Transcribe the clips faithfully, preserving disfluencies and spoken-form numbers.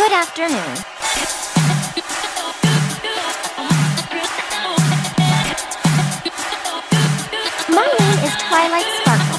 Good afternoon. My name is Twilight Sparkle.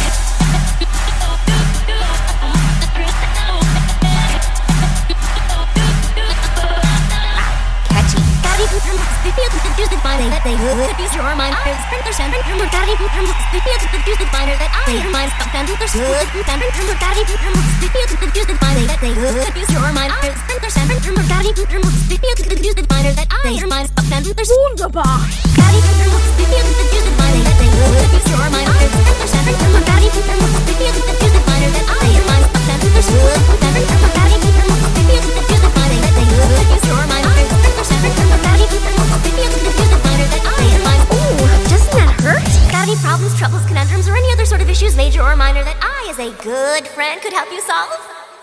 Catchy. Daddy who comes to feel confused and find that they could use your mind. I spend their sand and daddy who comes to feel confused and find that I your mind stop and there's good and sand and daddy who comes to feel confused and find that they could use your mind. I spend their sand and daddy who comes to feel confused and find that I your mind stop and there's wunderbar. Daddy who comes to feel confused and find that they could use your mind. I spend their sand and daddy who comes to feel confused and find that I your mind stop and there's good and sand and daddy who comes to feel confused and find that they could use your mind. I spend their sand and daddy who comes to feel confused and find that I your mind. Ooh, doesn't that hurt? Got any problems, troubles, conundrums, or any other sort of issues, major or minor, that I, as a good friend, could help you solve?